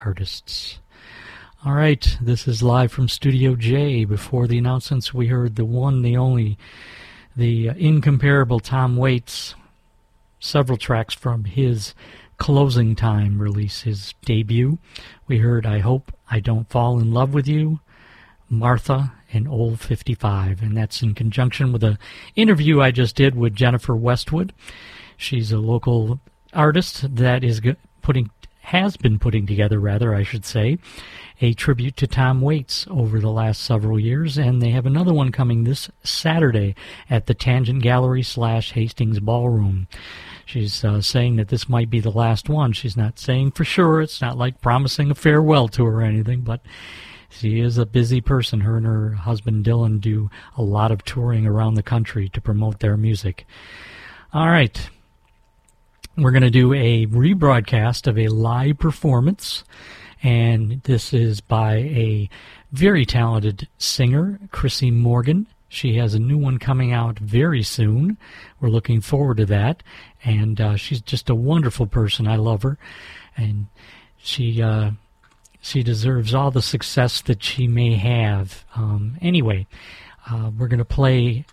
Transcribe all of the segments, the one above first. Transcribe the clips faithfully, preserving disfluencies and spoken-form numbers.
artists. All right, this is live from Studio J. Before the announcements, we heard the one, the only, the uh, incomparable Tom Waits. Several tracks from his Closing Time release, his debut. We heard I Hope I Don't Fall in Love with You, Martha, and Old fifty-five. And that's in conjunction with an interview I just did with Jennifer Westwood. She's a local artist that is putting has been putting together, rather, I should say, a tribute to Tom Waits over the last several years, and they have another one coming this Saturday at the Tangent Gallery slash Hastings Ballroom. She's uh, saying that this might be the last one. She's not saying for sure. It's not like promising a farewell tour or anything, but she is a busy person. Her and her husband Dylan do a lot of touring around the country to promote their music. All right. We're going to do a rebroadcast of a live performance, and this is by a very talented singer, Chrissy Morgan. She has a new one coming out very soon. We're looking forward to that, and uh, she's just a wonderful person. I love her, and she uh, she deserves all the success that she may have. Um, anyway, uh, we're going to play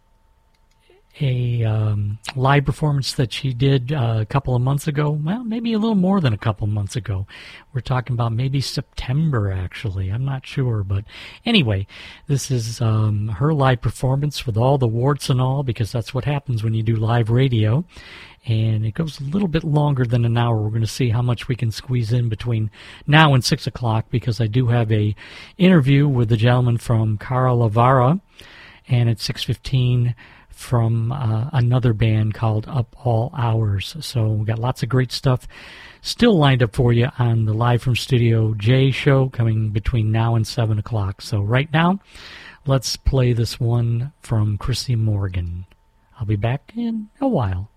a um, live performance that she did uh, a couple of months ago. Well, maybe a little more than a couple of months ago. We're talking about maybe September, actually. I'm not sure. But anyway, this is um, her live performance with all the warts and all, because that's what happens when you do live radio. And it goes a little bit longer than an hour. We're going to see how much we can squeeze in between now and six o'clock, because I do have a interview with the gentleman from Cara Lavara, and at six fifteen from uh, another band called Up All Hours. So we've got lots of great stuff still lined up for you on the Live from Studio J show coming between now and seven o'clock. So right now, let's play this one from Chrissy Morgan. I'll be back in a while.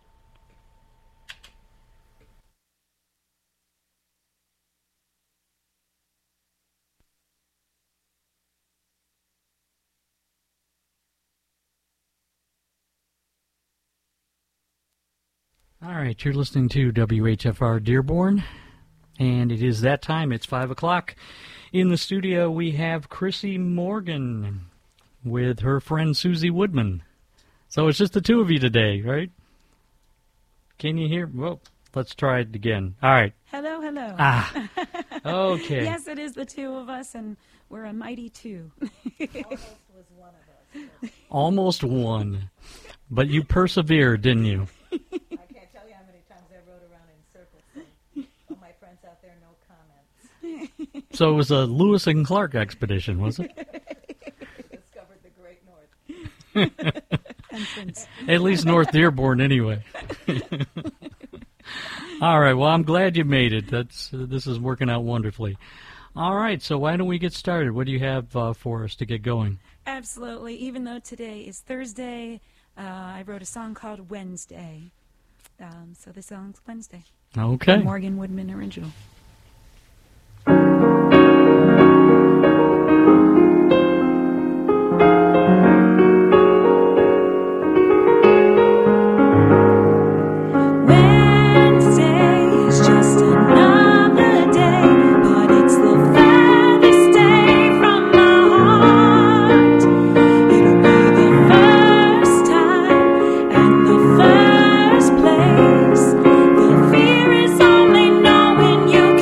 All right, you're listening to W H F R Dearborn, and it is that time. It's five o'clock. In the studio, we have Chrissy Morgan with her friend Susie Woodman. So it's just the two of you today, right? Can you hear? Well, let's try it again. All right. Hello, hello. Ah, okay. Yes, it is the two of us, and we're a mighty two. Almost was one of us. Almost one. But you persevered, didn't you? So it was a Lewis and Clark expedition, was it? Discovered the Great North. At least North Dearborn, anyway. All right. Well, I'm glad you made it. That's uh, this is working out wonderfully. All right. So why don't we get started? What do you have uh, for us to get going? Absolutely. Even though today is Thursday, uh, I wrote a song called Wednesday. Um, so the song's Wednesday. Okay. A Morgan Woodman original. You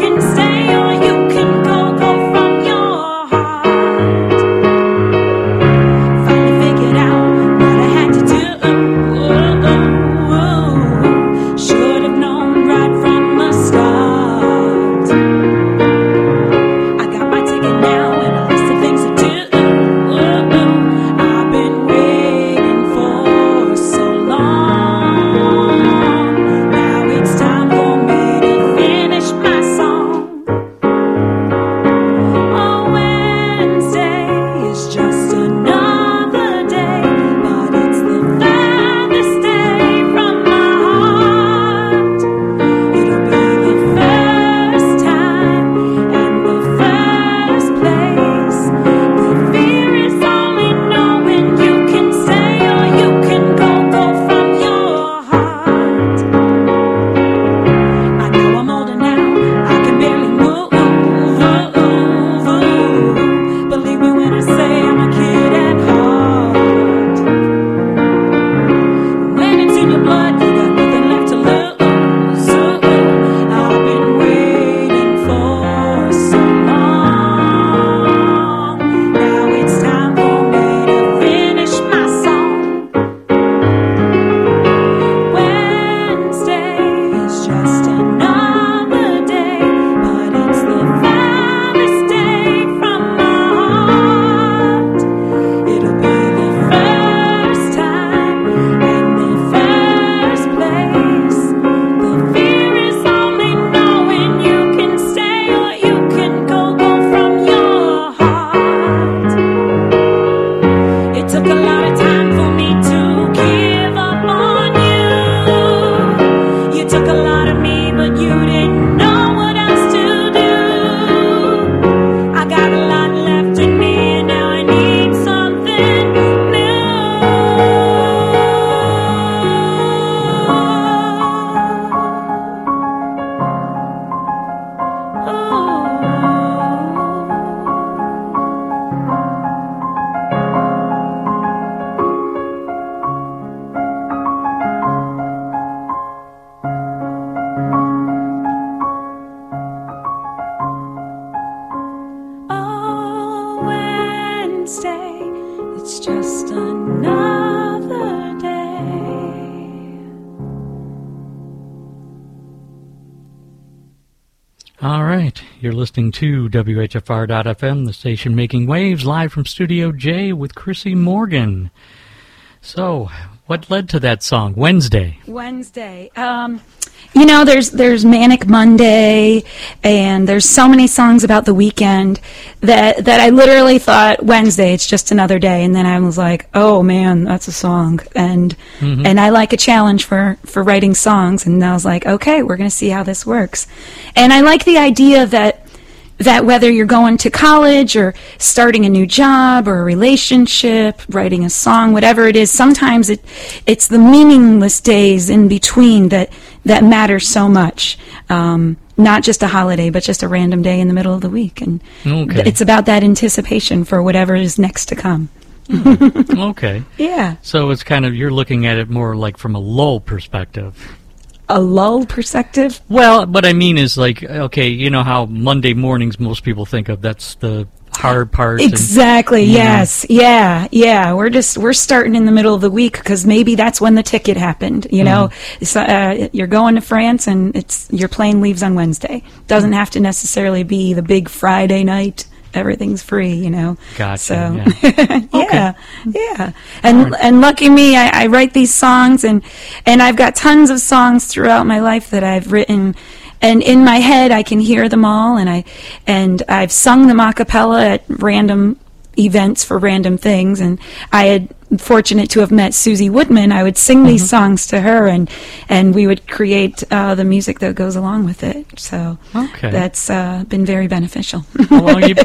All right, you're listening to W H F R dot F M, the station making waves, live from Studio J with Chrissy Morgan. So, what led to that song, Wednesday? Wednesday. Um, you know, there's there's Manic Monday, and there's so many songs about the weekend that that I literally thought Wednesday, it's just another day, and then I was like, oh man, that's a song, and mm-hmm. and I like a challenge for for writing songs, and I was like, okay, we're going to see how this works, and I like the idea that. that whether you're going to college or starting a new job or a relationship, writing a song, whatever it is, sometimes it it's the meaningless days in between that, that matter so much. Um, not just a holiday, but just a random day in the middle of the week. And okay. It's about that anticipation for whatever is next to come. Mm. Okay. Yeah. So it's kind of, you're looking at it more like from a lull perspective. A lull perspective? Well, what I mean is like, okay, you know how Monday mornings most people think of, that's the hard part. Exactly, and, yes. Know. Yeah, yeah. We're just, we're starting in the middle of the week because maybe that's when the ticket happened, you know. Mm-hmm. So, uh, you're going to France and it's your plane leaves on Wednesday. Doesn't have to necessarily be the big Friday night. Everything's free, you know. Gotcha. So, yeah, yeah, okay. yeah. And right. and lucky me, I, I write these songs, and and I've got tons of songs throughout my life that I've written, and in my head I can hear them all, and I and I've sung them a cappella at random events for random things, and I had fortunate to have met Susie Woodman. I would sing these mm-hmm. songs to her, and and we would create uh, the music that goes along with it. So okay. that's uh, been very beneficial. How long you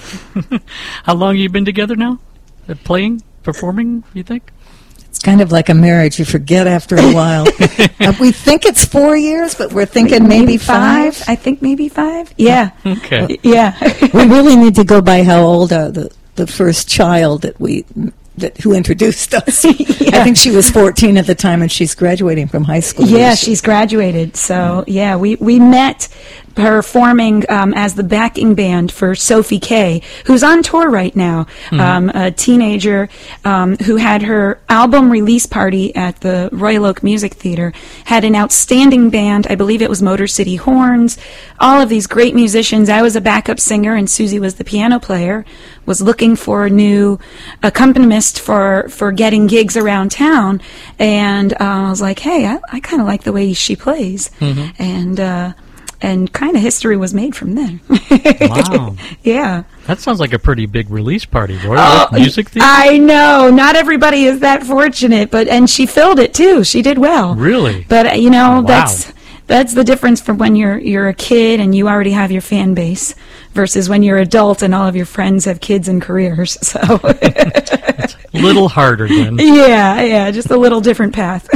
How long you been together now? Uh, playing, performing, you think? It's kind of like a marriage. You forget after a while. uh, we think it's four years, but we're thinking maybe, maybe five. five. I think maybe five. Yeah. Okay. Yeah. We really need to go by how old uh, the the first child that we that who introduced us. Yeah. I think she was fourteen at the time, and she's graduating from high school. Yeah, she's graduated. So yeah, we we met performing um, as the backing band for Sophie Kay, who's on tour right now, mm-hmm. um, a teenager um, who had her album release party at the Royal Oak Music Theater, had an outstanding band. I believe it was Motor City Horns, all of these great musicians. I was a backup singer, and Susie was the piano player, was looking for a new accompanist for, for getting gigs around town, and uh, I was like, hey, I, I kind of like the way she plays. Mm-hmm. And uh, And kind of history was made from there. Wow. Yeah. That sounds like a pretty big release party, Royal oh, Oak Music Theater. I know. Not everybody is that fortunate, but and she filled it too. She did well. Really? But uh, you know, oh, wow. that's that's the difference from when you're you're a kid and you already have your fan base versus when you're adult and all of your friends have kids and careers. So it's a little harder then. Yeah, yeah, just a little different path.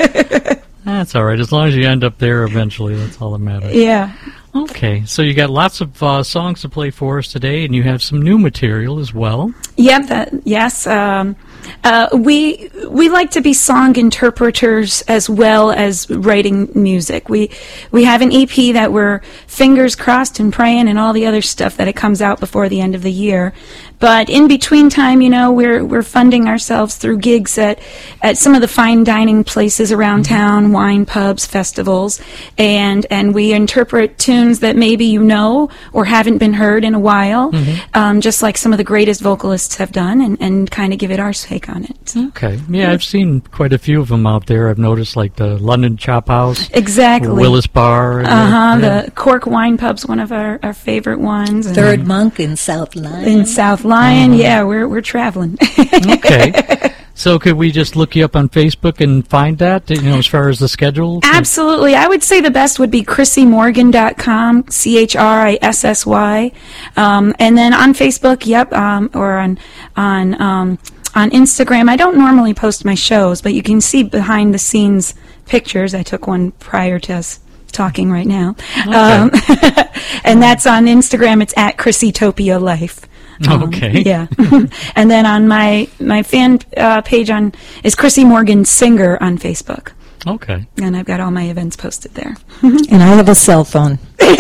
That's all right. As long as you end up there eventually, that's all that matters. Yeah. Okay. So you got lots of uh, songs to play for us today, and you have some new material as well. Yeah. That, yes. Um, uh, we we like to be song interpreters as well as writing music. We we have an E P that we're fingers crossed and praying and all the other stuff that it comes out before the end of the year. But in between time, you know, we're we're funding ourselves through gigs at, at some of the fine dining places around mm-hmm. town, wine pubs, festivals, and and we interpret tunes that maybe you know or haven't been heard in a while, mm-hmm. um, just like some of the greatest vocalists have done, and, and kind of give it our take on it. Okay. Yeah, yeah, I've seen quite a few of them out there. I've noticed like the London Chop House. Exactly. Willis Bar. Uh-huh. Yeah. The Cork Wine Pub's one of our, our favorite ones. And Third Monk in South Lyon. In South Lyon, mm-hmm. yeah, we're we're traveling. Okay. So could we just look you up on Facebook and find that, you know, as far as the schedule? Absolutely. I would say the best would be chrissy morgan dot com, C H R I S S Y. Um, and then on Facebook, yep, um, or on on um, on Instagram. I don't normally post my shows, but you can see behind the scenes pictures. I took one prior to us talking right now. Okay. Um, and that's on Instagram. It's at Chrissytopia Life. Um, okay. Yeah. And then on my my fan uh, page on is Chrissy Morgan Singer on Facebook. Okay. And I've got all my events posted there. And I have a cell phone.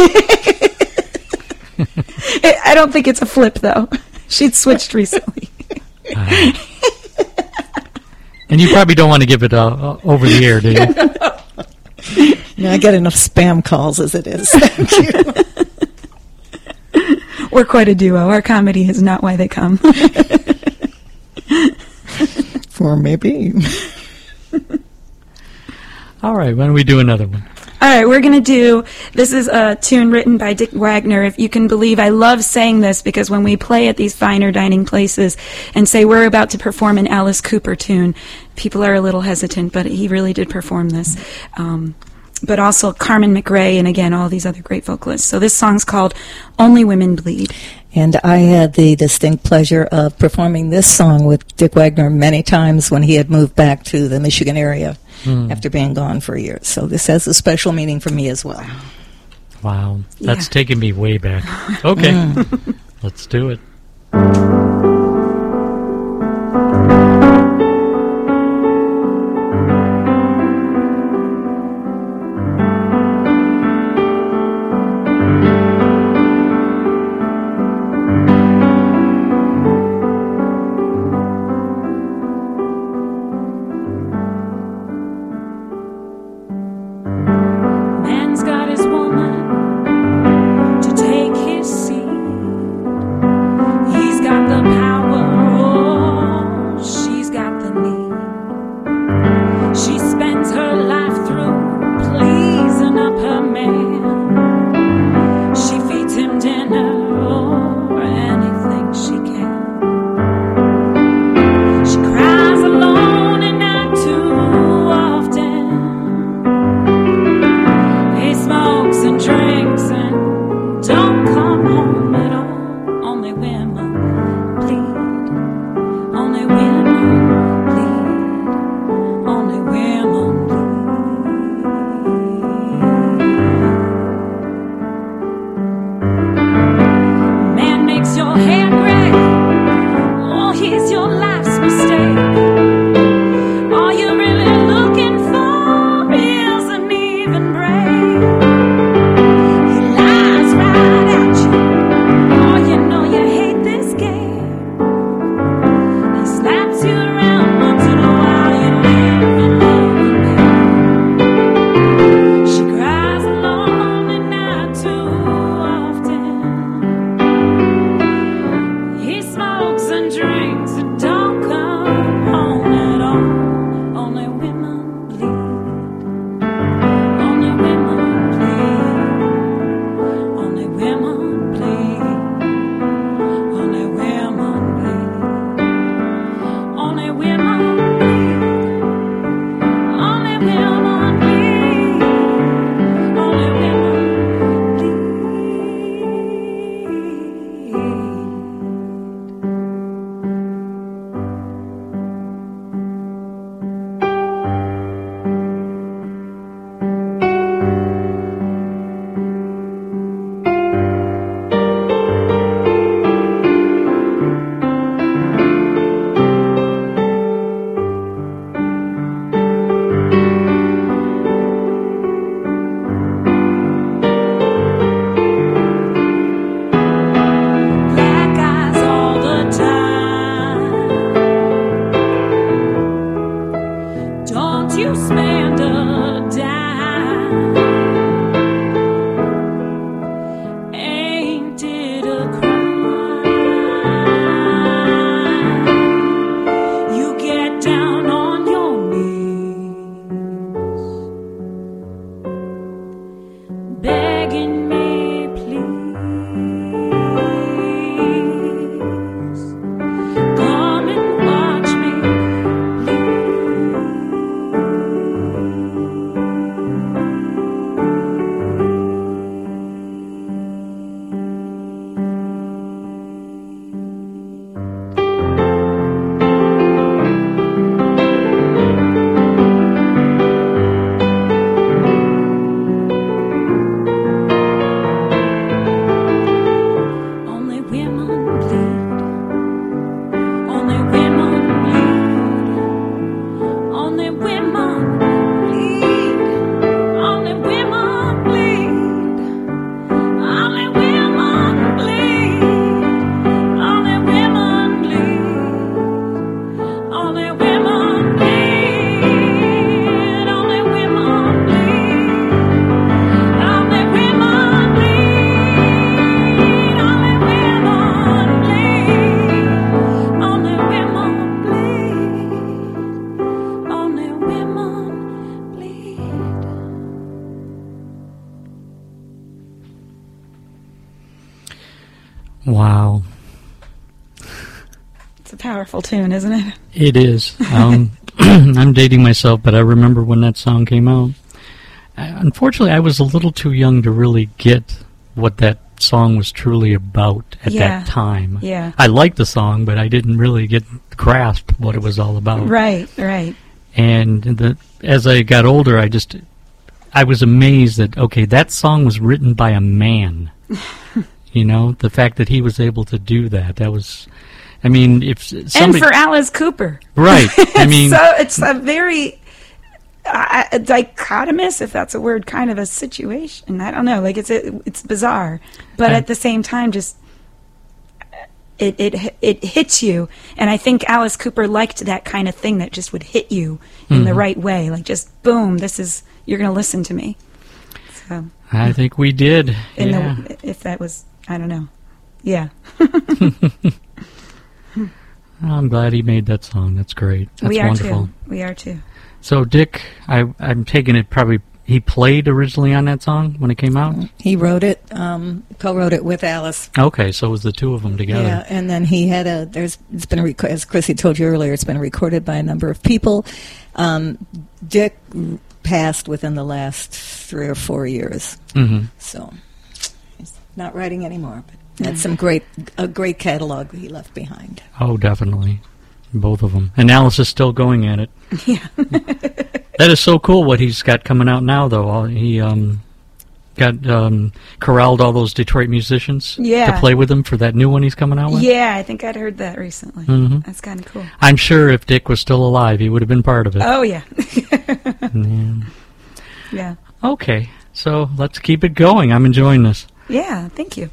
I don't think it's a flip though. She'd switched recently. Uh, and you probably don't want to give it uh, over the air, do you? No, I get enough spam calls as it is. Thank you. We're quite a duo. Our comedy is not why they come. For maybe. All right, why don't we do another one? All right, we're going to do, this is a tune written by Dick Wagner. If you can believe, I love saying this because when we play at these finer dining places and say we're about to perform an Alice Cooper tune, people are a little hesitant, but he really did perform this. Um, but also Carmen McRae and, again, all these other great vocalists. So this song's called Only Women Bleed. And I had the distinct pleasure of performing this song with Dick Wagner many times when he had moved back to the Michigan area mm. after being gone for years. So this has a special meaning for me as well. Wow. That's Yeah. taking me way back. Okay. Mm. Let's do it. Man's got his woman to take his seat. Wow. It's a powerful tune, isn't it? It is. Um, I'm dating myself, but I remember when that song came out. I, unfortunately, I was a little too young to really get what that song was truly about at Yeah. that time. Yeah. I liked the song, but I didn't really get grasp what it was all about. Right, right. And the, as I got older, I just, I was amazed that, okay, that song was written by a man. You know, the fact that he was able to do that, that was, I mean, if somebody... And for Alice Cooper. Right. I mean... so it's a very uh, a dichotomous, if that's a word, kind of a situation. I don't know. Like, it's a, it's bizarre. But I- at the same time, just... It, it it hits you, and I think Alice Cooper liked that kind of thing that just would hit you in the Mhm. right way, like just boom, this is, you're going to listen to me. So, I think we did. in Yeah. the, if that was, I don't know, yeah, I'm glad he made that song. That's great. That's we are wonderful. too. We are too. So, Dick, I, I'm taking it probably he played originally on that song when it came out? He wrote it, um, co-wrote it with Alice. Okay, so it was the two of them together. Yeah, and then he had a. There's it's been a rec- as Chrissy told you earlier. It's been recorded by a number of people. Um, Dick passed within the last three or four years, Mm-hmm. so he's not writing anymore. But had some great a great catalog he left behind. Oh, definitely. Both of them. And Alice is still going at it. Yeah. That is so cool what he's got coming out now, though. All- He um, got um, corralled all those Detroit musicians Yeah. to play with him for that new one he's coming out with. Yeah, I think I'd heard that recently. Mhm. That's kind of cool. I'm sure if Dick was still alive, he would have been part of it. Oh, yeah. Yeah. Yeah. Okay, so let's keep it going. I'm enjoying this. Yeah, thank you.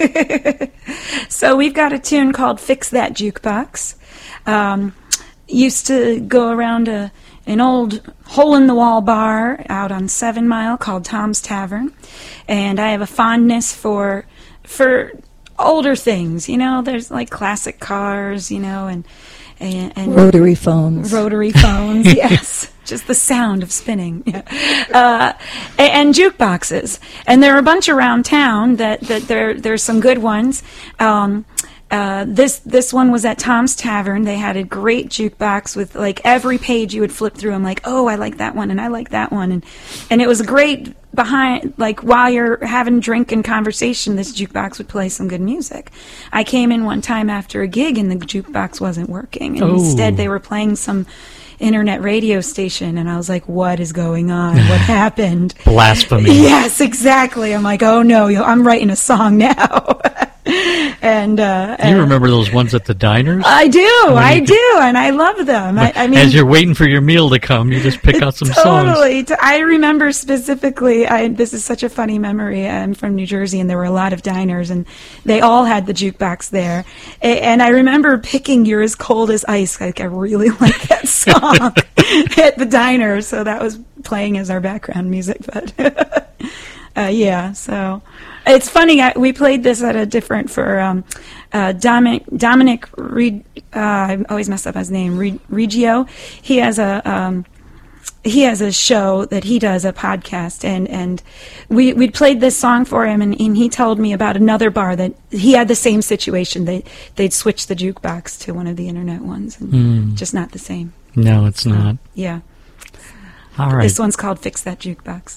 So we've got a tune called Fix That Jukebox. Um, used to go around a, an old hole-in-the-wall bar out on Seven Mile called Tom's Tavern. And I have a fondness for for older things, you know. There's like classic cars, you know, and... and, and Rotary phones. Rotary phones, yes. Just the sound of spinning. Yeah. Uh, and, and jukeboxes. And there are a bunch around town that, that there there's some good ones. Um, uh, this this one was at Tom's Tavern. They had a great jukebox with like every page you would flip through. I'm like, oh, I like that one, and I like that one, and and it was great. Behind, like while you're having a drink and conversation, this jukebox would play some good music. I came in one time after a gig and the jukebox wasn't working, and Oh. instead they were playing some internet radio station, and I was like, what is going on? What happened? Blasphemy. Yes, exactly. I'm like, oh no, yo, I'm writing a song now. and uh, You and remember those ones at the diners? I do, I you- do, and I love them. I, I mean, As you're waiting for your meal to come, you just pick out some songs. Totally. T- I remember specifically, I, this is such a funny memory. I'm from New Jersey, and there were a lot of diners, and they all had the jukebox there. A- and I remember picking You're As Cold As Ice. Like, I really like that song at the diner, so that was playing as our background music. But uh, yeah, so it's funny. I, we played this at a different for um, uh, Dominic Dominic Re, uh, I always mess up his name. Re, Reggio. He has a um, he has a show that he does, a podcast, and and we we played this song for him, and, and he told me about another bar that he had the same situation. They they'd switch the jukebox to one of the internet ones, and Mm. just not the same. No, it's not. Yeah, All right. this one's called Fix That Jukebox.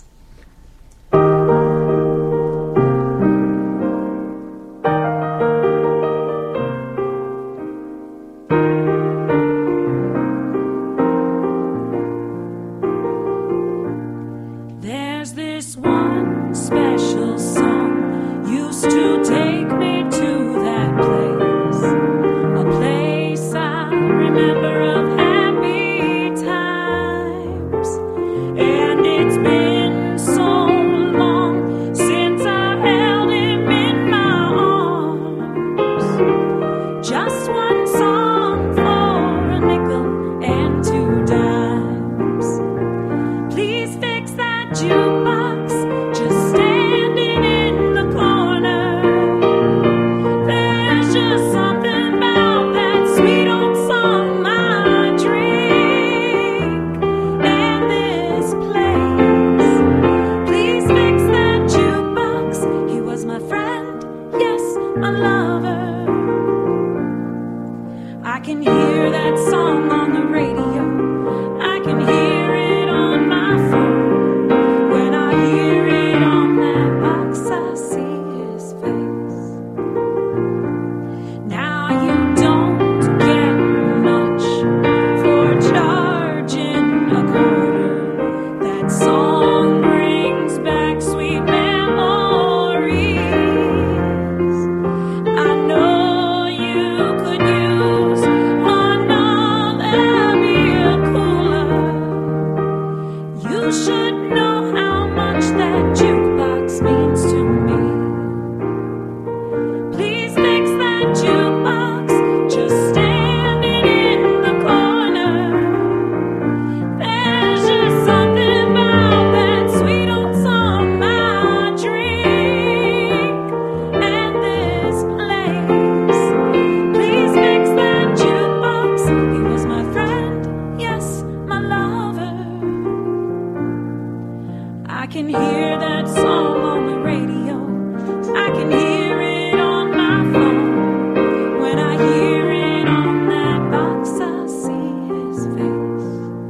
There's this one special song used to take me to that place, a place I remember of happy times. And it's been so long lover. I can hear that song on the radio. I can hear it on my phone. When I hear it on that box, I see his face. Now you don't get much for charging a quarter. That song brings back sweet memories. I know you could use another beer cooler. You should know how much that jukebox means to me. Please fix that jukebox, just standing in the corner. There's just something about that sweet old song I drink and this place. Please fix that jukebox. He was my friend, yes, my lover. I can hear that song on the radio. I can hear it on my phone. When I hear it on that box, I see his face.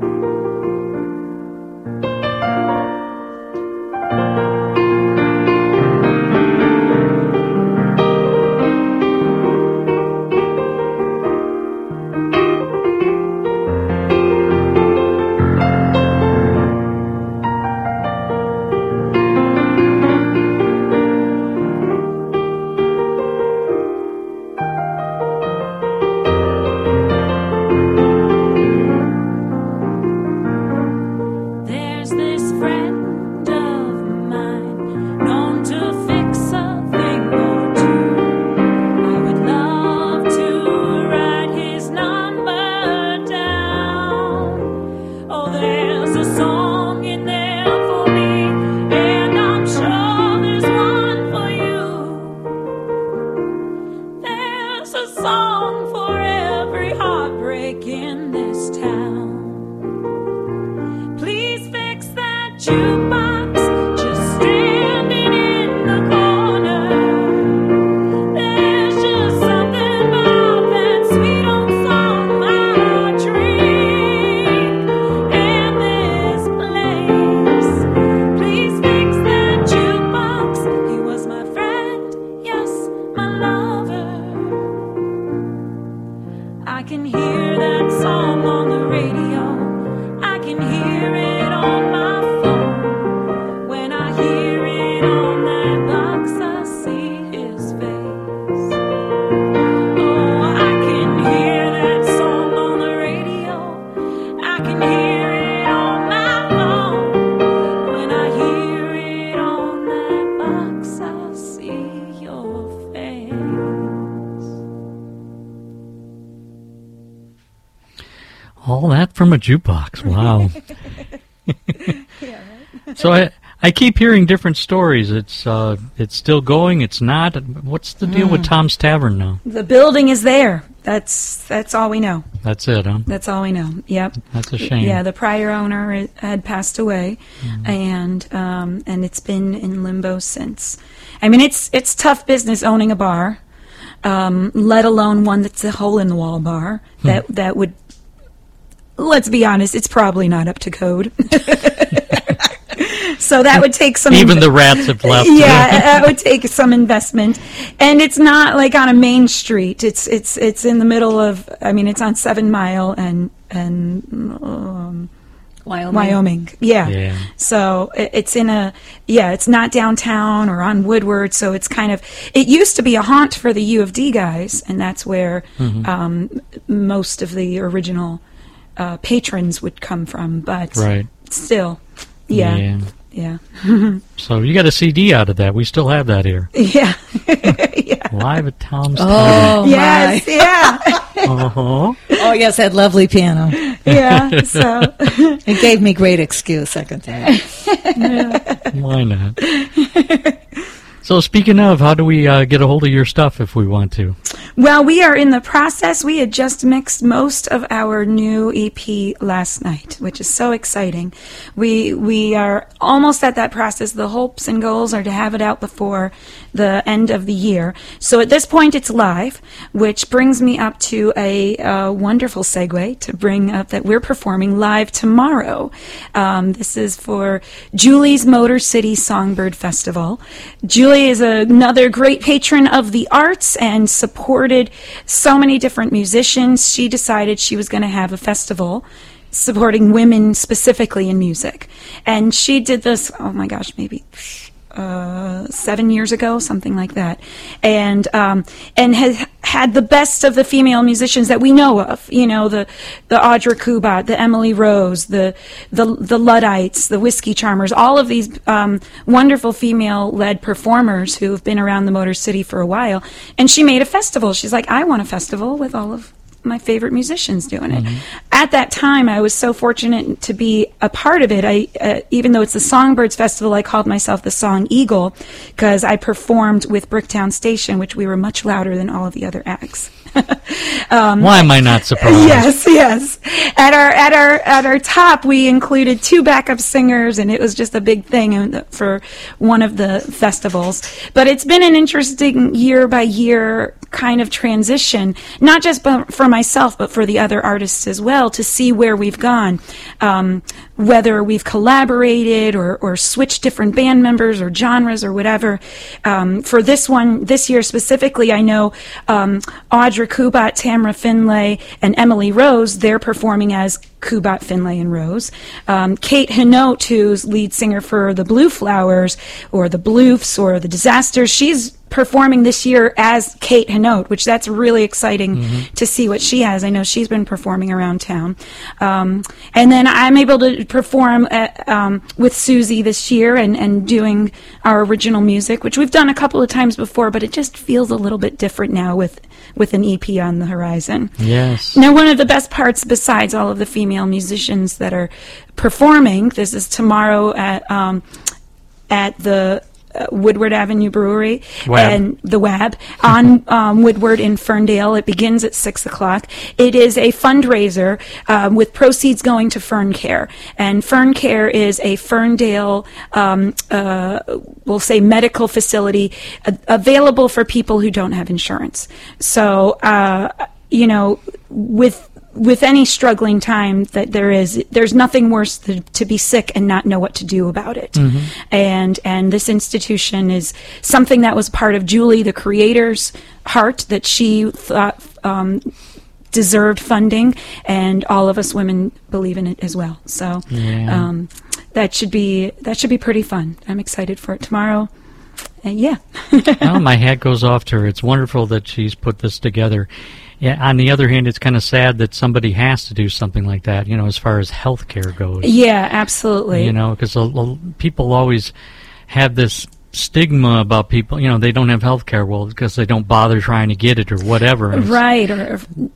There's this friend of mine known to fix a thing or two. I would love to write his number down. Oh, there's a song in there for me, and I'm sure there's one for you. There's a song for every heartbreak in this town. Please fix that jukebox, just standing in the corner. There's just something about that sweet old song I drink and this place. Please fix that jukebox. He was my friend, yes, my lover. I can hear that song on the radio. I can hear it on my phone. When I hear it on that box, I see his face. Oh, I can hear that song on the radio. I can hear it on my phone. When I hear it on that box, I see your face. All that from a jukebox. Wow. So I I keep hearing different stories. It's uh it's still going. It's not. What's the deal with Tom's Tavern now? The building is there. That's that's all we know. That's it, huh? That's all we know. Yep. That's a shame. Yeah, the prior owner had passed away, and um, and it's been in limbo since. I mean, it's it's tough business owning a bar, um, let alone one that's a hole-in-the-wall bar that that would. Let's be honest, it's probably not up to code. So that would take some... Even the rats have left. Yeah, that would take some investment. And it's not like on a main street. It's it's it's in the middle of... I mean, it's on Seven Mile and... and um, Wyoming. Wyoming. Yeah. Yeah. So it, it's in a... Yeah, it's not downtown or on Woodward, so it's kind of... It used to be a haunt for the U of D guys, and that's where Mhm. um, most of the original... Uh, patrons would come from, but Right. still, yeah, Yeah. yeah, So you got a C D out of that. We still have that here. yeah, yeah. Live at Tom's Oh, Yes, my. yeah, Tavern. Uh-huh. Oh, yes, that lovely piano. yeah. So, It gave me great excuse, I can tell you. Why not? So speaking of, how do we uh, get a hold of your stuff if we want to? well, we are in the process. We had just mixed most of our new E P last night, which is so exciting. We we are almost at that process. The hopes and goals are to have it out before the end of the year. So at this point, it's live, which brings me up to a uh, wonderful segue to bring up that we're performing live tomorrow. Um, this is for Julie's Motor City Songbird Festival. Julie is another great patron of the arts and supported so many different musicians. She decided she was going to have a festival supporting women specifically in music. And she did this, oh my gosh, maybe uh, seven years ago, something like that. And um, and has had the best of the female musicians that we know of. You know, the the Audra Kubat, the Emily Rose, the the, the Luddites, the Whiskey Charmers, all of these um, wonderful female-led performers who have been around the Motor City for a while. And she made a festival. She's like, I want a festival with all of my favorite musicians doing it. Mm-hmm. At that time, I was so fortunate to be a part of it. I, uh, even though it's the Songbirds Festival, I called myself the Song Eagle because I performed with Bricktown Station, which we were much louder than all of the other acts. um, Why am I not surprised? Yes, yes. At our at our at our top, we included two backup singers, and it was just a big thing for one of the festivals. But it's been an interesting year by year kind of transition, not just for myself, but for the other artists as well, to see where we've gone. Um, whether we've collaborated or, or switched different band members or genres or whatever. Um, for this one, this year specifically, I know um, Audra Kubat, Tamara Finlay, and Emily Rose, they're performing as Kubat, Finlay, and Rose. Um, Kate Hinote, who's lead singer for the Blue Flowers or the Bloofs or the Disasters, she's performing this year as Kate Hinote, which that's really exciting mm-hmm. to see what she has. I know she's been performing around town. Um, and then I'm able to perform at, um, with Susie this year and, and doing our original music, which we've done a couple of times before, but it just feels a little bit different now with, with an E P on the horizon. Yes. Now, one of the best parts, besides all of the female musicians that are performing, this is tomorrow at um, at the Uh, Woodward Avenue Brewery Wab. and the W A B on um, Woodward in Ferndale. It begins at six o'clock. It is a fundraiser um, with proceeds going to Fern Care. And Fern Care is a Ferndale, um, uh, we'll say, medical facility uh, available for people who don't have insurance. So, uh, you know, with with any struggling time that there is, there's nothing worse than to be sick and not know what to do about it. Mm-hmm. And and this institution is something that was part of Julie, the creator's heart, that she thought um, deserved funding, and all of us women believe in it as well. So yeah. um, that should be that should be pretty fun. I'm excited for it tomorrow. And yeah. Well, my hat goes off to her. It's wonderful that she's put this together. Yeah, on the other hand, it's kind of sad that somebody has to do something like that, you know, as far as health care goes. Yeah, absolutely. You know, because people always have this stigma about people, you know, they don't have health care, well, because they don't bother trying to get it or whatever. Right, or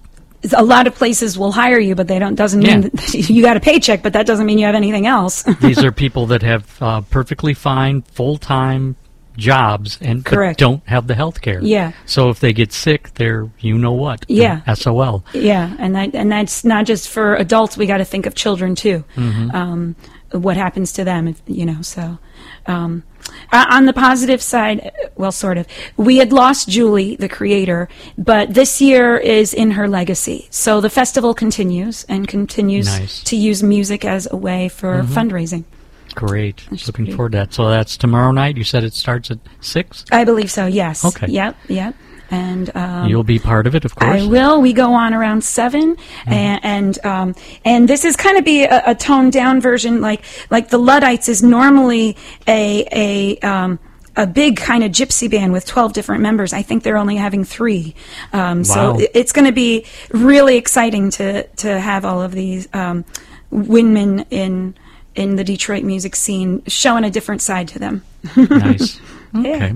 a lot of places will hire you, but they don't. Doesn't mean yeah. that you got a paycheck, but that doesn't mean you have anything else. These are people that have uh, perfectly fine, full-time jobs and but don't have the health care. Yeah. So if they get sick, they're you know what. Yeah. S O L. Yeah, and that and that's not just for adults. We got to think of children too. Mm-hmm. Um, what happens to them? If, you know. So um, uh, on the positive side, well, sort of, we had lost Julie, the creator, but this year is in her legacy. So the festival continues and continues nice. to use music as a way for mm-hmm. fundraising. Great. That's Looking pretty. forward to that. So that's tomorrow night. You said it starts at six? I believe so, yes. Okay. Yep, yep. And um, you'll be part of it, of course. I will. We go on around seven, mm-hmm. and and, um, and this is kind of be a, a toned down version, like like the Luddites is normally a a um, a big kind of gypsy band with twelve different members. I think they're only having three. Um, wow. So it's going to be really exciting to to have all of these um, women in. in the Detroit music scene, showing a different side to them. Nice. Okay. Yeah.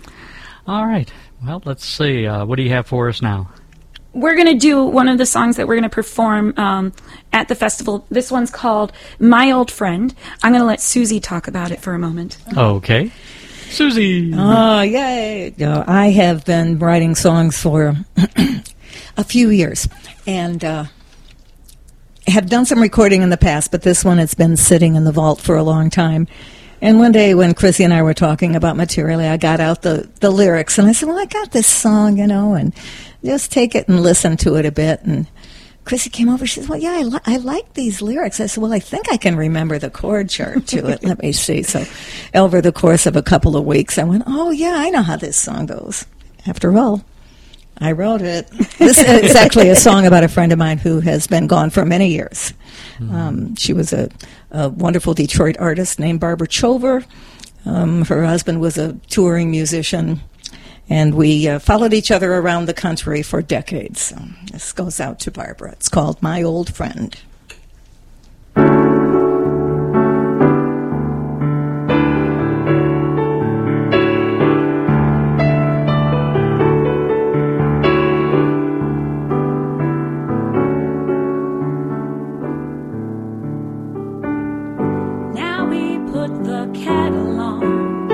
All right. Well, let's see. Uh, what do you have for us now? We're going to do one of the songs that we're going to perform um, at the festival. This one's called My Old Friend. I'm going to let Susie talk about it for a moment. Okay. Susie. Oh, yay. Uh, I have been writing songs for a few years, and uh, have done some recording in the past, but this one has been sitting in the vault for a long time. And one day when Chrissy and I were talking about Materially, I got out the, the lyrics, and I said, well, I got this song, you know, and just take it and listen to it a bit. And Chrissy came over. She said, well, yeah, I, li- I like these lyrics. I said, well, I think I can remember the chord chart to it. Let me see. So over the course of a couple of weeks, I went, oh, yeah, I know how this song goes. After all, I wrote it. This is actually a song about a friend of mine who has been gone for many years. Mm-hmm. Um, she was a, a wonderful Detroit artist named Barbara Chover. Um, her husband was a touring musician. And we uh, followed each other around the country for decades. So this goes out to Barbara. It's called My Old Friend. Now we put the kettle on.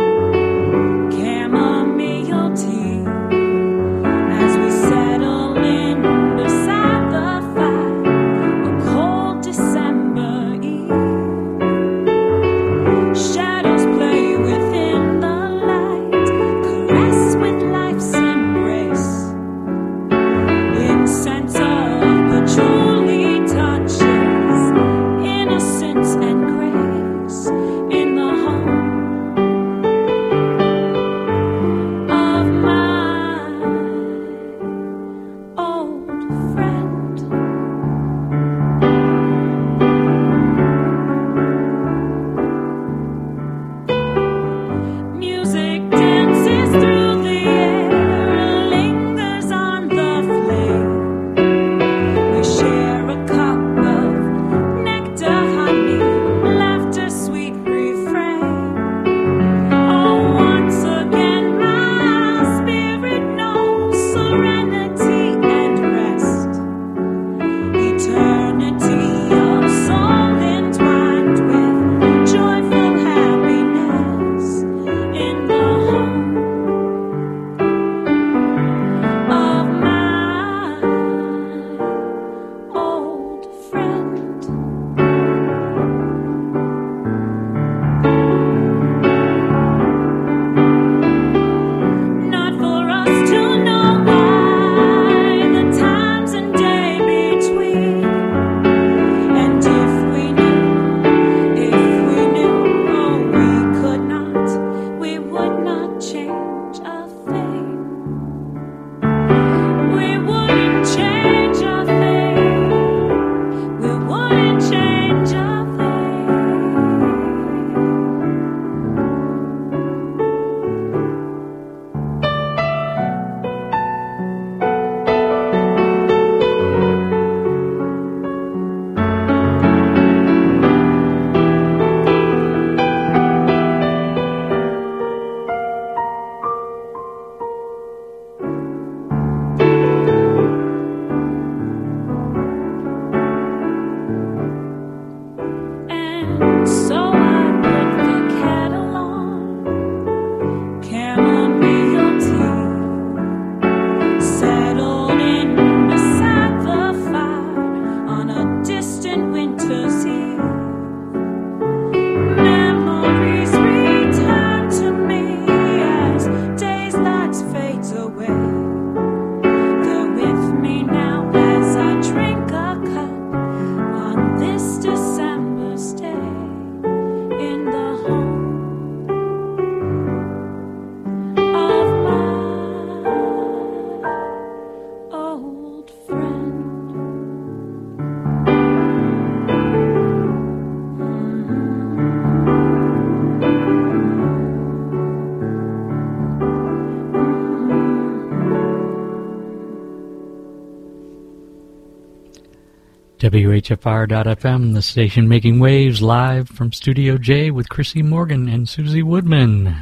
W H F R dot F M, the station making waves, live from Studio J with Chrissy Morgan and Susie Woodman,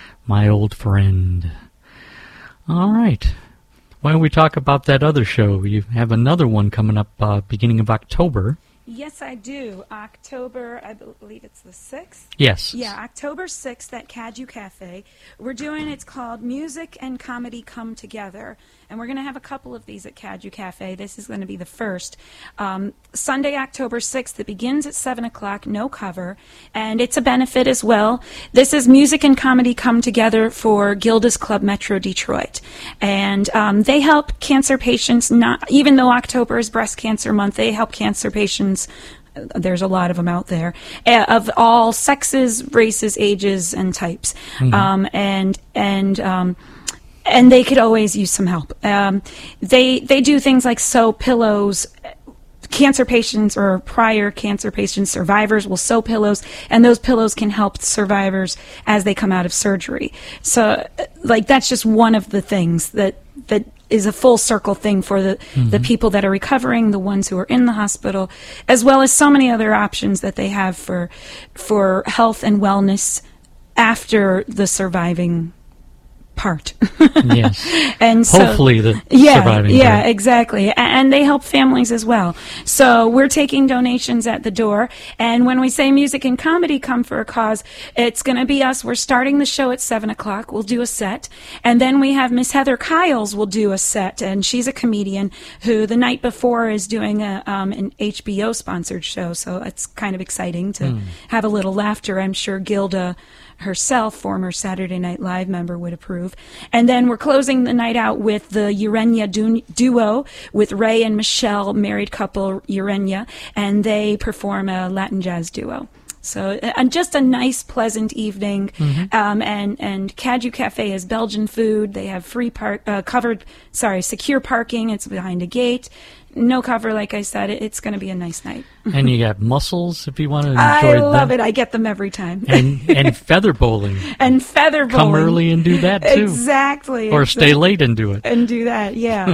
my old friend. All right. Why don't we talk about that other show? You have another one coming up uh, beginning of October. Yes, I do. October, I believe it's the sixth. Yes. Yeah, October sixth at Caju Cafe. We're doing, it's called Music and Comedy Come Together. And we're going to have a couple of these at Caju Cafe. This is going to be the first. Um, Sunday, October sixth, it begins at seven o'clock, no cover. And it's a benefit as well. This is Music and Comedy Come Together for Gilda's Club Metro Detroit. And um, they help cancer patients, not even though October is Breast Cancer Month, they help cancer patients. There's a lot of them out there, uh, of all sexes, races, ages, and types. Mhm. Um, and and um, and they could always use some help. Um, they they do things like sew pillows. Cancer patients or prior cancer patients, survivors will sew pillows, and those pillows can help survivors as they come out of surgery. So, uh, like, that's just one of the things that that is a full circle thing for the, Mhm. the people that are recovering, the ones who are in the hospital, as well as so many other options that they have for for health and wellness after the surviving part. Yes. And so, Hopefully the yeah, surviving yeah, part. exactly. A- And they help families as well. So we're taking donations at the door. And when we say music and comedy come for a cause, it's going to be us. We're starting the show at seven o'clock. We'll do a set. And then we have Miss Heather Kiles will do a set. And she's a comedian who the night before is doing a, um, an H B O sponsored show. So it's kind of exciting to Mm. have a little laughter. I'm sure Gilda herself, former Saturday Night Live member, would approve. And then we're closing the night out with the Urania du- duo with Ray and Michelle, married couple Urania, and they perform a Latin jazz duo. So uh, and just a nice, pleasant evening. Mhm. Um, and and Caju Cafe is Belgian food. They have free park, uh, covered, sorry, secure parking. It's behind a gate. No cover, like I said. It, it's going to be a nice night. And you got mussels if you want to enjoy I love them. it. I get them every time. And, and feather bowling. And feather bowling. Come early and do that too. Exactly. Or exactly. stay late and do it. And do that, yeah.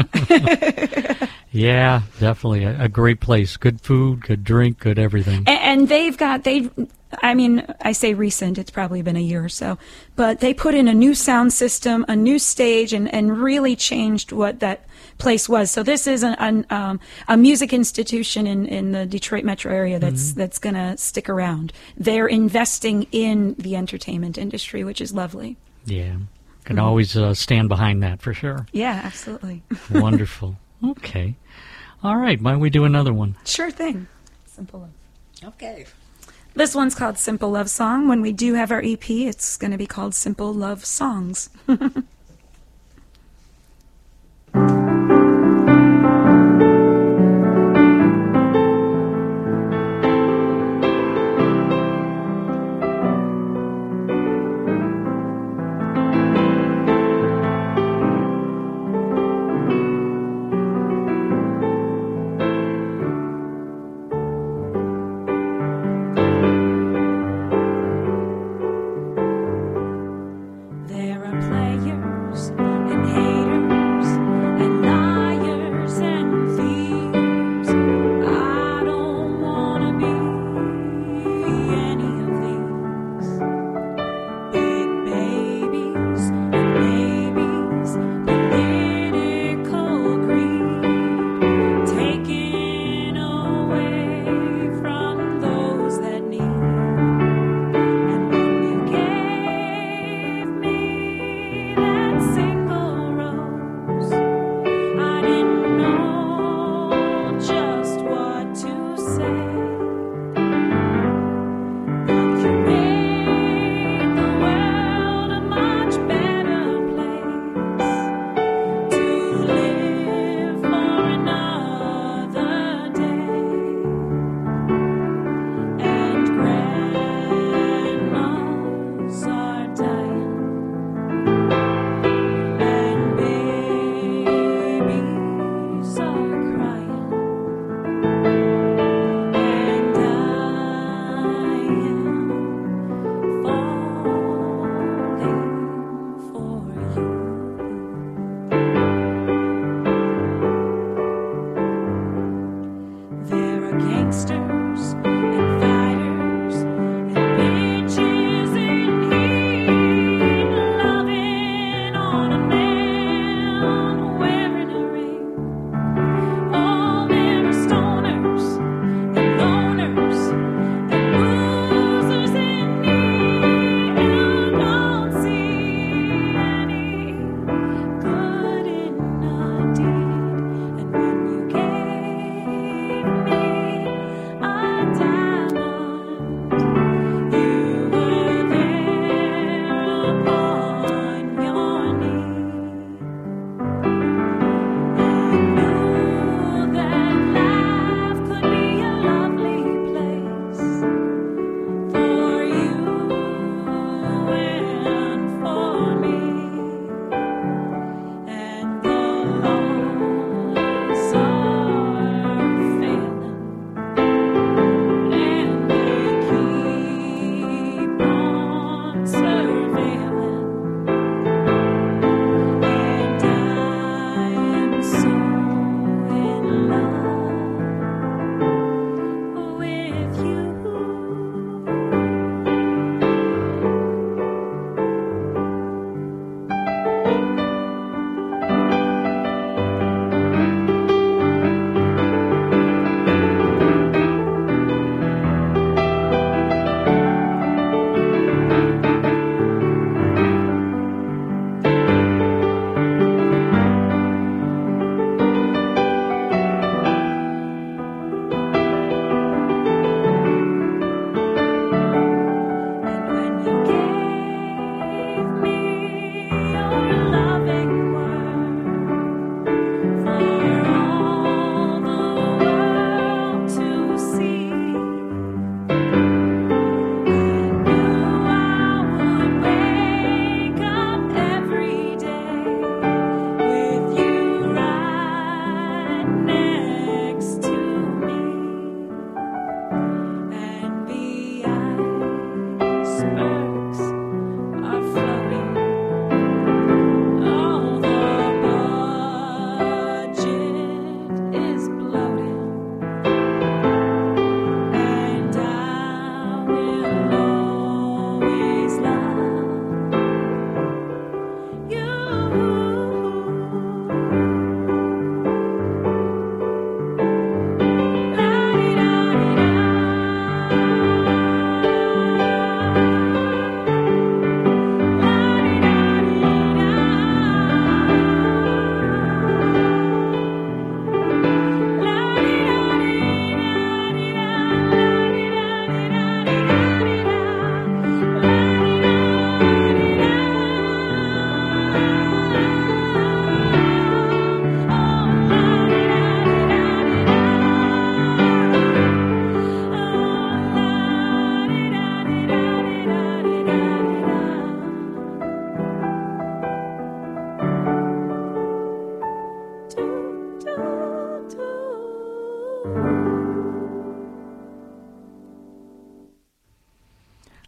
Yeah, definitely. A, a great place. Good food, good drink, good everything. and, and they've got, they, I mean, I say recent, it's probably been a year or so, but they put in a new sound system, a new stage, and, and really changed what that place was. So this is an, an, um, a music institution in, in the Detroit metro area that's Mhm. that's going to stick around. They're investing in the entertainment industry, which is lovely. Yeah. Can Mhm. always uh, stand behind that for sure. Yeah, absolutely. Wonderful. Okay. All right. Why don't we do another one? Sure thing. Simple Love. Okay. This one's called Simple Love Song. When we do have our E P, it's going to be called Simple Love Songs. There are players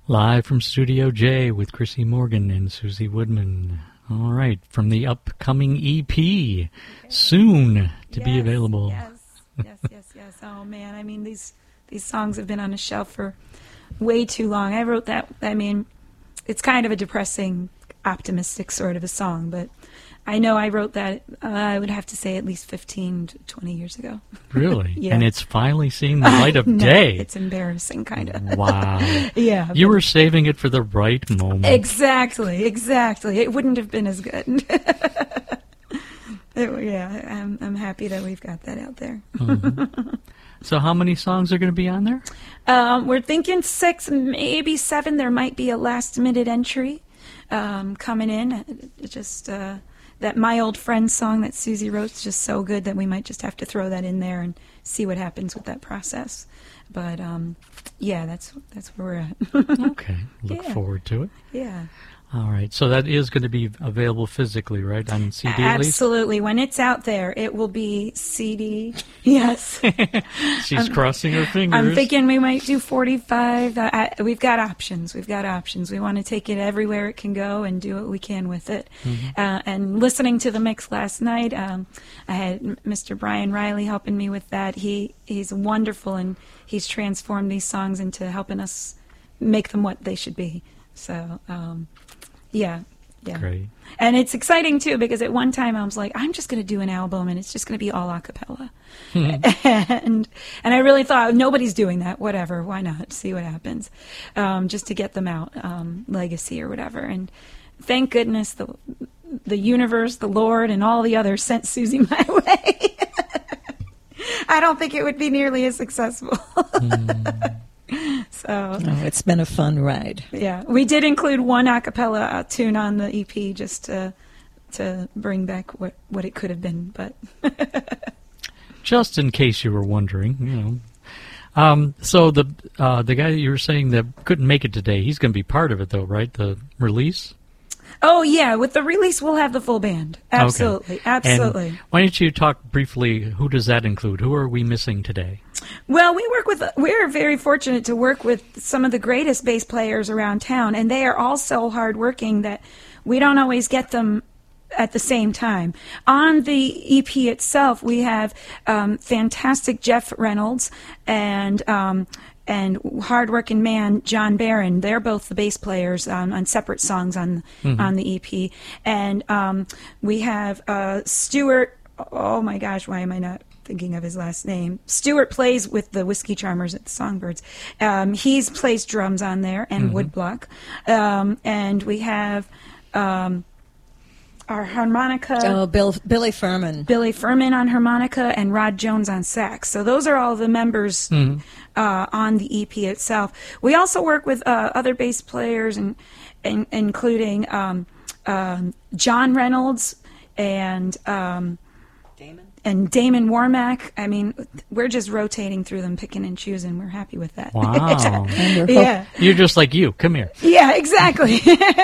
Live from Studio J with Chrissy Morgan and Susie Woodman. All right, from the upcoming E P, soon to be Yes, available. Yes, yes, yes, yes. Oh man, I mean these these songs have been on a shelf for way too long. I wrote that. I mean, it's kind of a depressing, optimistic sort of a song, but I know I wrote that. Uh, I would have to say at least fifteen to twenty years ago. Really? Yeah. And it's finally seeing the light of No, day. It's embarrassing, kind of. Wow. Yeah. You but- were saving it for the right moment. Exactly, exactly. It wouldn't have been as good. It- yeah, I'm, I'm happy that we've got that out there. So how many songs are going to be on there? Um, we're thinking six, maybe seven. There might be a last minute entry um, coming in. It just uh, that My Old Friend song that Susie wrote is just so good that we might just have to throw that in there and see what happens with that process. But um, yeah, that's that's where we're at. Okay. Look Yeah. forward to it. Yeah. All right. So that is going to be available physically, right? On C D at least? Absolutely. When it's out there, it will be C D. Yes. She's crossing her fingers. I'm thinking we might do forty-five. Uh, I, we've got options. We've got options. We want to take it everywhere it can go and do what we can with it. Uh, and listening to the mix last night, um, I had M- Mister Brian Riley helping me with that. He he's wonderful, and he's transformed these songs into helping us make them what they should be. So, um, yeah. Yeah. Great. And it's exciting too because at one time I was like, I'm just going to do an album and it's just going to be all a cappella. and and I really thought nobody's doing that. Whatever, why not? See what happens, um, just to get them out, um, legacy or whatever. And thank goodness the the universe, the Lord, and all the others sent Susie my way. I don't think it would be nearly as successful. So. Oh, it's been a fun ride. Yeah, we did include one a cappella uh, tune on the E P just to to bring back what, what it could have been, but Just in case you were wondering, you know. Um, so the uh, the guy that you were saying that couldn't make it today, he's going to be part of it, though, right? The release? oh yeah, with the release we'll have the full band. Absolutely, Okay. absolutely. And why don't you talk briefly, who does that include? Who are we missing today? Well, we work with we're very fortunate to work with some of the greatest bass players around town, and they are all so hardworking that we don't always get them at the same time. On the E P itself, we have um, fantastic Jeff Reynolds and um, and hardworking man John Barron. They're both the bass players um, on separate songs on on the E P, and um, we have uh, Stuart. Oh my gosh, why am I not thinking of his last name? Stuart plays with the Whiskey Charmers at the Songbirds. Um, he's plays drums on there and woodblock, um, and we have. Um, Our harmonica, Oh, Bill, Billy Furman. Billy Furman on harmonica, and Rod Jones on sax. So those are all the members uh, on the E P itself. We also work with uh, other bass players, and, and including um, um, John Reynolds and um, Damon. and Damon Warmack. I mean, we're just rotating through them, picking and choosing. We're happy with that. Wow. Wonderful. Yeah. You're just like you. Come here. Yeah, exactly.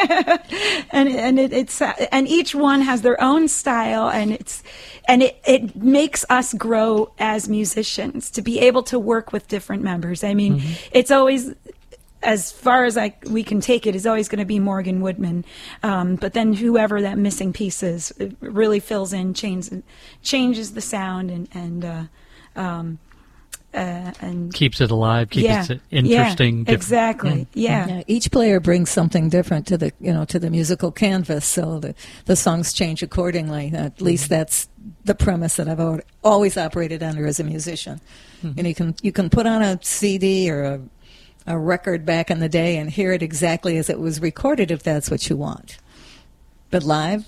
and and it, it's uh, and each one has their own style, and it's and it, it makes us grow as musicians to be able to work with different members. I mean, it's always. As far as I we can take it, is always going to be Morgan Woodman, um, but then whoever that missing piece is, it really fills in, changes changes the sound, and and uh, um, uh, and Keeps it alive, keeps yeah, it interesting. yeah, diff- exactly, yeah. Yeah, each player brings something different to the you know to the musical canvas, so the the songs change accordingly. At least that's the premise that I've al- always operated under as a musician. And you can you can put on a C D or a a record back in the day and hear it exactly as it was recorded if that's what you want. But live,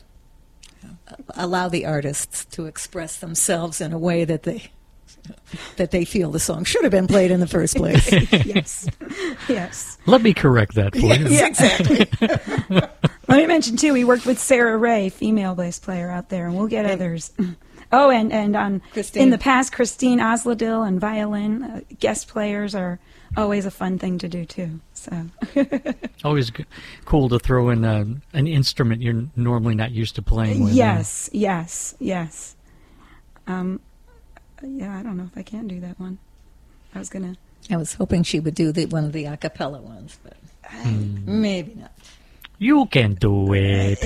allow the artists to express themselves in a way that they that they feel the song should have been played in the first place. Yes, yes. Let me correct that for you. Yeah, exactly. Let me mention too, we worked with Sarah Ray, female bass player out there, and we'll get others. Oh, and and on Christine. in the past, Christine Osladil and violin uh, guest players are always a fun thing to do too. So Always g- cool to throw in uh, an instrument you're normally not used to playing with. yes, yes, yes. Um, yeah, I don't know if I can do that one. I was gonna. I was hoping she would do the, one of the a cappella ones, but maybe not. You can do it.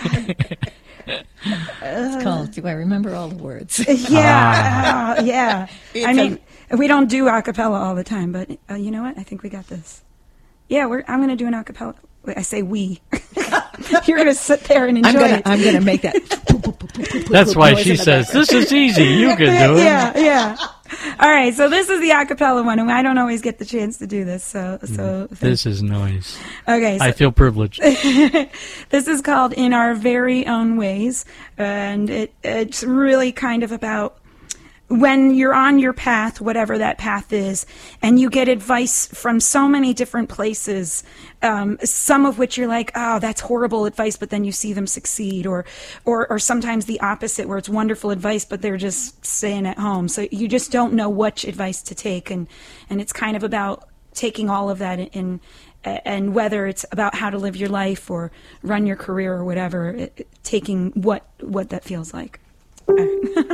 It's called Do I Remember All the Words? Yeah, uh, yeah. It's I a- mean, we don't do a cappella all the time, but uh, you know what? I think we got this. Yeah, we're, I'm going to do an a cappella. Wait, I say we. You're going to sit there and enjoy I'm gonna it. I'm gonna make that. That's why noise she in the says, background. this is easy. You can do it. Yeah, yeah. All right, so this is the a cappella one, and I don't always get the chance to do this. So, so This is nice. okay. So I feel privileged. this is called In Our Very Own Ways, and it it's really kind of about when you're on your path, whatever that path is, and you get advice from so many different places, um, some of which you're like, oh, that's horrible advice, but then you see them succeed, or, or, or sometimes the opposite, where it's wonderful advice, but they're just staying at home. So you just don't know which advice to take, and, and it's kind of about taking all of that in, and whether it's about how to live your life or run your career or whatever, it, it- taking what what that feels like. All right.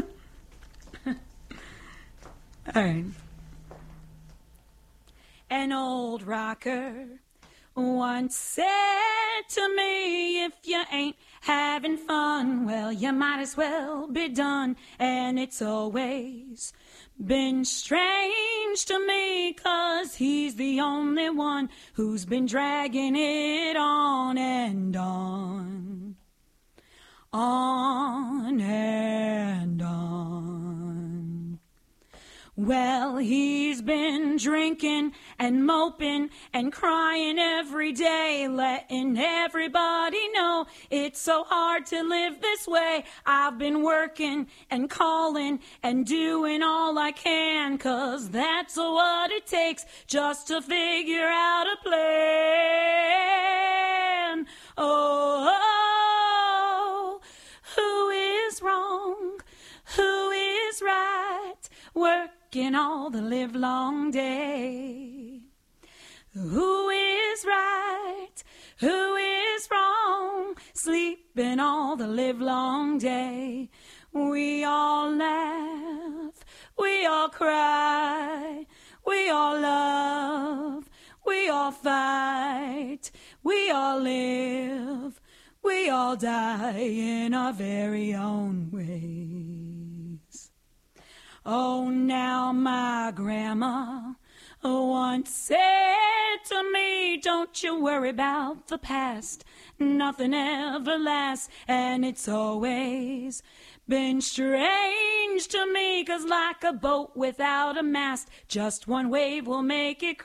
All right. An old rocker once said to me, if you ain't having fun, well, you might as well be done. And it's always been strange to me, 'cause he's the only one who's been dragging it on and on. On and on. Well, he's been drinking and moping and crying every day, letting everybody know it's so hard to live this way. I've been working and calling and doing all I can, 'cause that's what it takes just to figure out a plan. Oh, who is wrong? Who is right? Working all the livelong day. Who is right? Who is wrong? Sleeping all the livelong day. We all laugh, we all cry, we all love, we all fight, we all live, we all die in our very own ways. Oh, now my grandma once said to me, don't you worry about the past, nothing ever lasts. And it's always been strange to me, 'cause like a boat without a mast, just one wave will make it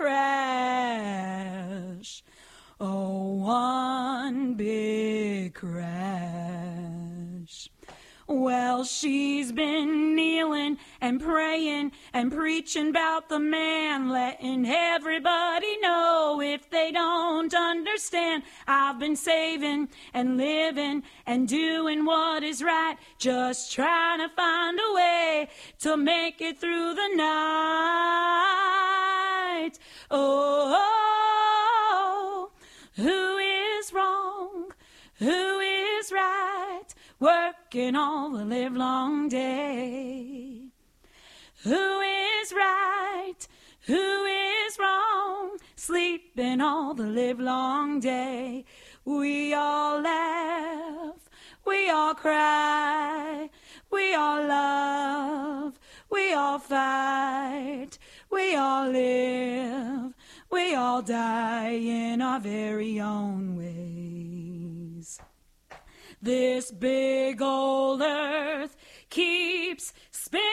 crash. Oh, one big crash. Well, she's been kneeling and praying and preaching about the man, letting everybody know if they don't understand. I've been saving and living and doing what is right, just trying to find a way to make it through the night. Oh, who is wrong? Who is right? Working all the livelong day. Who is right? Who is wrong? Sleeping all the livelong day. We all laugh, we all cry, we all love, we all fight, we all live, we all die in our very own ways. This big old earth keeps spinning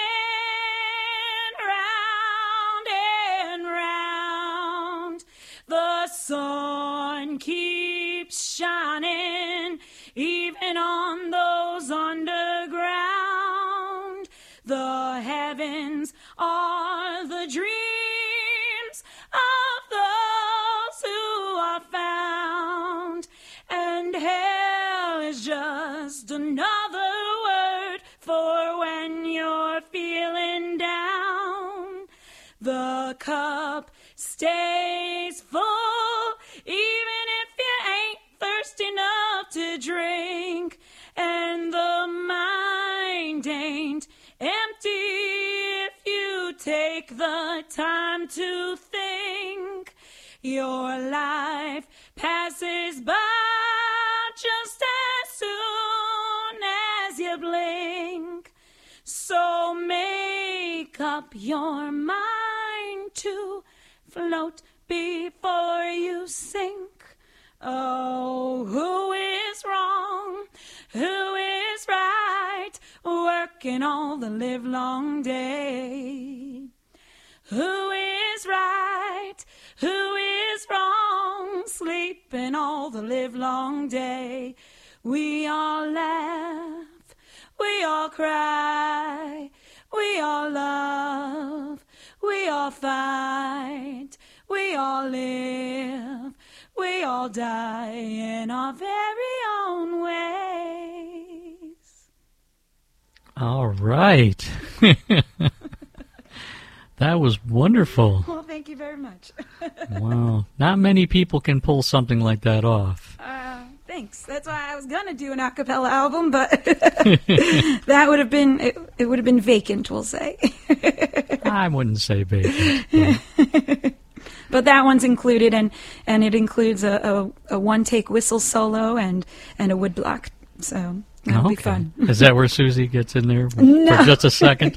round and round. The sun keeps shining even on those underground. The heavens are the dreams of those who are found, and hell is just another word for when you're feeling down. The cup stays full even if you ain't thirsty enough to drink, and the mind ain't empty if you Take the time to think. Your life passes by just as soon as you blink. So make up your mind to float before you sink. Oh, who is wrong? Who is right? Working all the livelong day. Who is right? Who is wrong? Sleeping all the livelong day. We all laugh. We all cry. We all love. We all fight. We all live. We all die in our very own ways. All right. That was wonderful. Well, thank you very much. Wow. Not many people can pull something like that off. Uh, thanks. That's why I was gonna do an a cappella album, but that would have been it, it would have been vacant, we'll say. I wouldn't say vacant. but- But that one's included, and, and it includes a, a, a one-take whistle solo and, and a woodblock. So that'll be fun. Is that where Susie gets in there No. for just a second?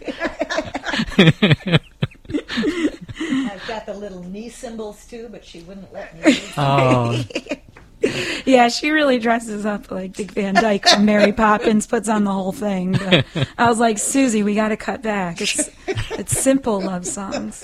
I've got the little knee cymbals too, but she wouldn't let me use them. Oh, Yeah, she really dresses up like Dick Van Dyke from Mary Poppins, puts on the whole thing. But I was like, Susie, we got to cut back. It's it's simple love songs.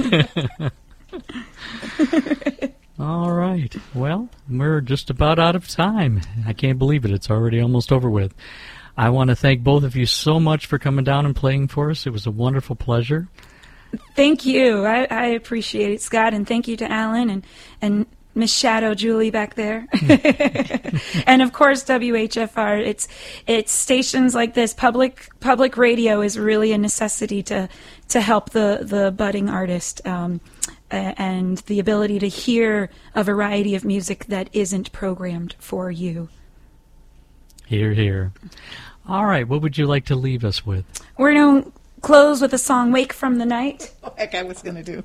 all right. Well, we're just about out of time. I can't believe it. It's already almost over with. I want to thank both of you so much for coming down and playing for us. It was a wonderful pleasure. Thank you. I, I appreciate it, Scott, and thank you to Alan and, and Miss Shadow Julie back there. And of course W H F R. It's it's stations like this. Public public radio is really a necessity to to help the, the budding artist. Um, a- and the ability to hear a variety of music that isn't programmed for you. Here, here. All right. What would you like to leave us with? We're going to close with the song Wake from the Night. Heck, I was going to do.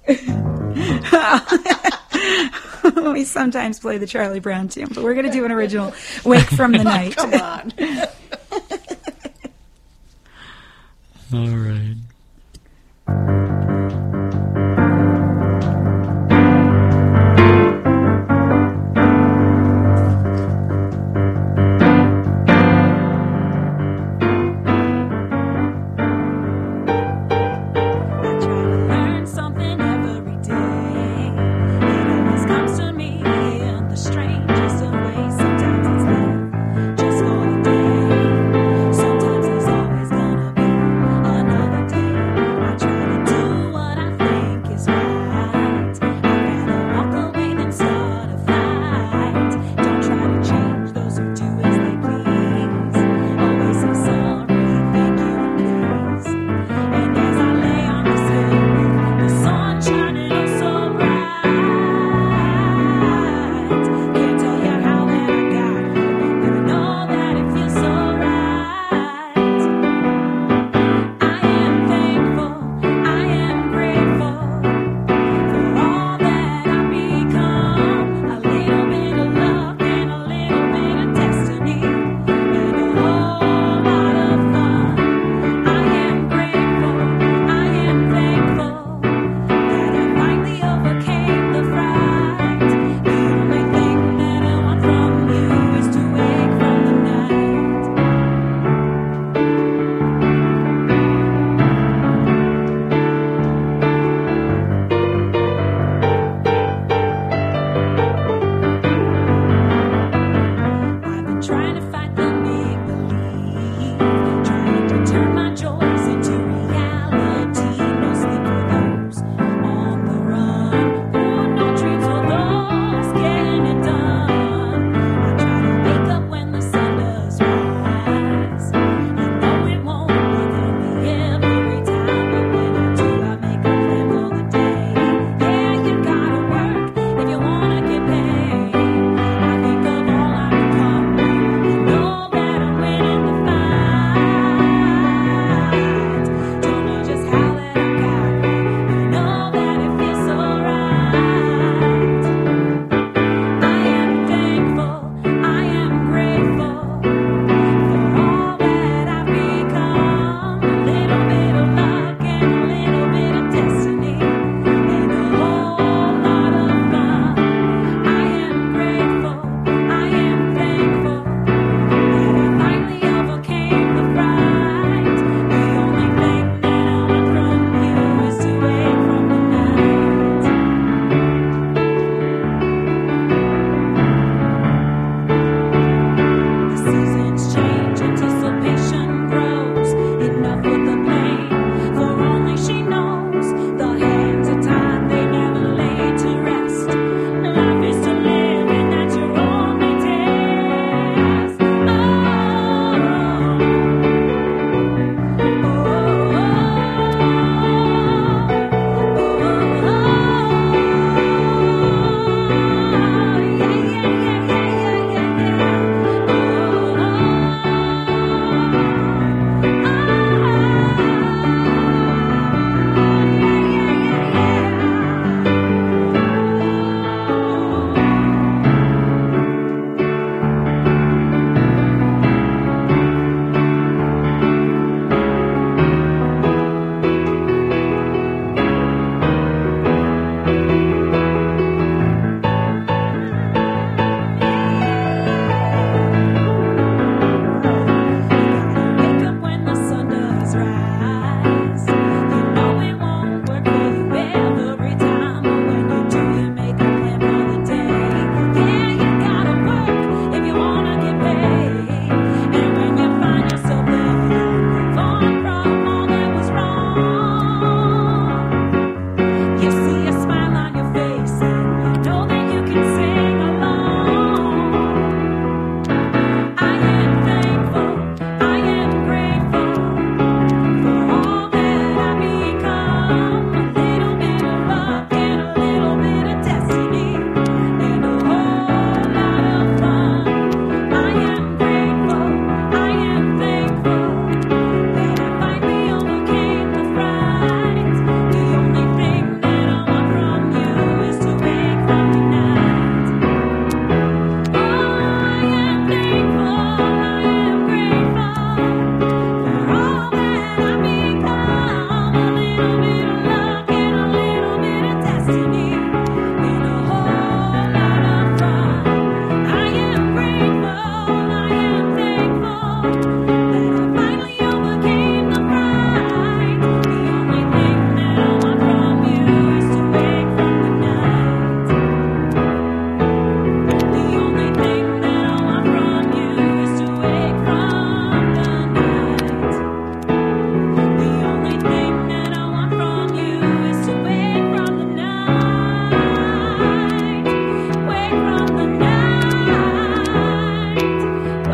We sometimes play the Charlie Brown tune, but we're going to do an original Wake from the Night. Come on. All right.